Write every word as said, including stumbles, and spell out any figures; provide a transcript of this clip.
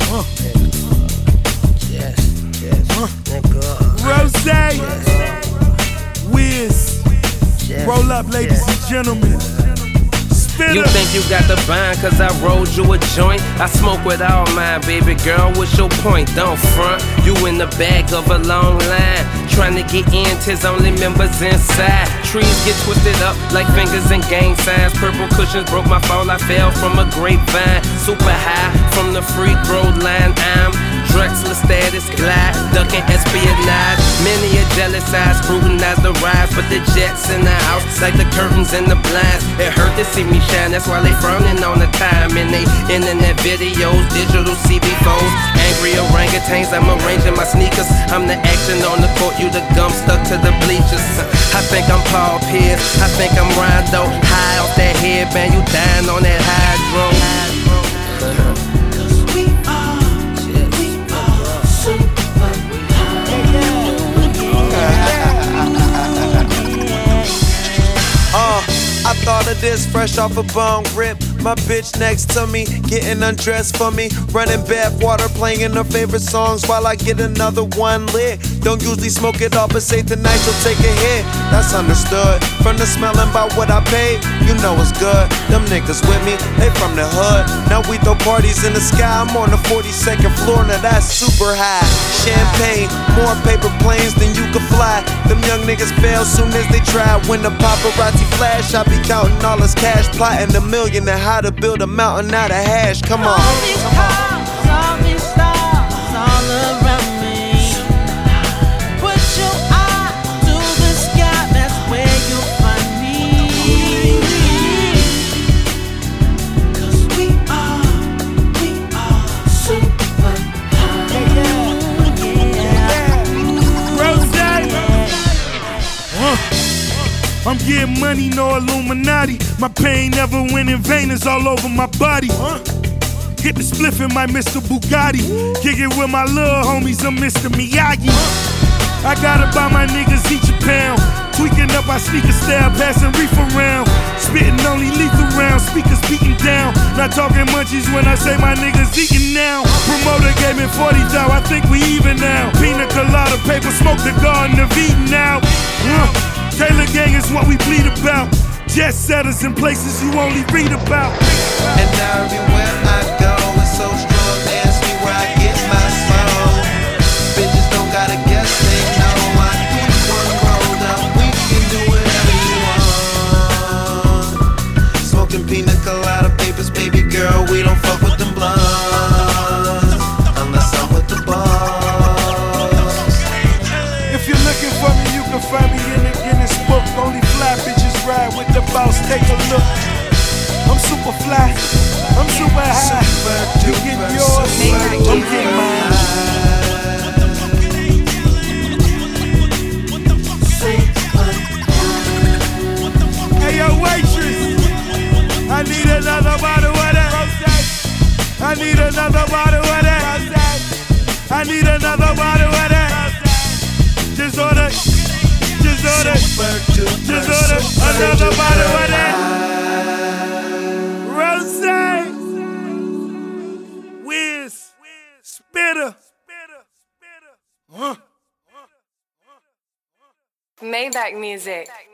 Uh. Yes, yes, uh. Rose, yes. Wiz, yes. Roll up, ladies yes. and gentlemen. You think you got the bind cause I rolled you a joint? I smoke with all mine, baby girl, what's your point? Don't front, you in the back of a long line, trying to get in, tis only members inside. Trees get twisted up like fingers in gang signs. Purple cushions broke my fall, I fell from a grapevine. Super high from the free throw line, I'm Drexler status, glide, ducking espionage. Many a jealous eye scrutinize the rise, but the jets in the house like the curtains and the blinds. It hurt to see me shine, that's why they frowning on the time. And they internet videos, digital C B phones. Angry orangutans, I'm arranging my sneakers. I'm the action on the court, you the gum stuck to the bleachers. I think I'm Paul Pierce, I think I'm Rondo. High off that headband, you dying on that hydro. I thought of this fresh off a bong rip. My bitch next to me, getting undressed for me. Running bathwater, playing her favorite songs while I get another one lit. Don't usually smoke it all, but say tonight you'll take a hit. That's understood. From the smelling by what I paid, you know it's good. Them niggas with me, they from the hood. Now we throw parties in the sky. I'm on the forty-second floor, now that's super high. Champagne, more paper planes than you could fly. Them young niggas fail soon as they try. When the paparazzi flash, I be counting all this cash, plotting a million and how to build a mountain out of hash. Come on. All these cars, all these stars, all around me. Put your eye to the sky, that's where you'll find me. Cause we are, we are super high. Yeah, yeah. Rose, uh. I'm getting money, no Illuminati. My pain never went in vain, it's all over my body. Huh? Hit the spliff in my Mister Bugatti. Kick it with my little homies, I'm Mister Miyagi. I gotta buy my niggas each a pound. Tweaking up our sneaker style, passing reef around. Spitting only lethal rounds, speakers beating down. Not talking munchies when I say my niggas eating now. Promoter gave me forty thou, I think we even now. Pina colada, paper smoke, the garden of Eden now. Uh. Taylor gang is what we bleed about. Jet setters in places you only read about. And everywhere I go, it's so strong. They ask me where I get my smoke. Bitches don't gotta guess, they know I keep one rolled up. We can do whatever you want. Smoking pina colada papers, baby girl. We don't fuck with them blunts unless I'm with the boss. If you're looking for me, you can find me in the Guinness book. Only fly bitches ride with the boss, take a look. I'm super fly, I'm super high. You get yours, I'm getting mine. Hey yo waitress, I need another bottle of that. I need another bottle of that. I need another bottle of that. Just order, just order, just order another bottle of that. Rose, Wiz, Spitter, huh? Maybach music.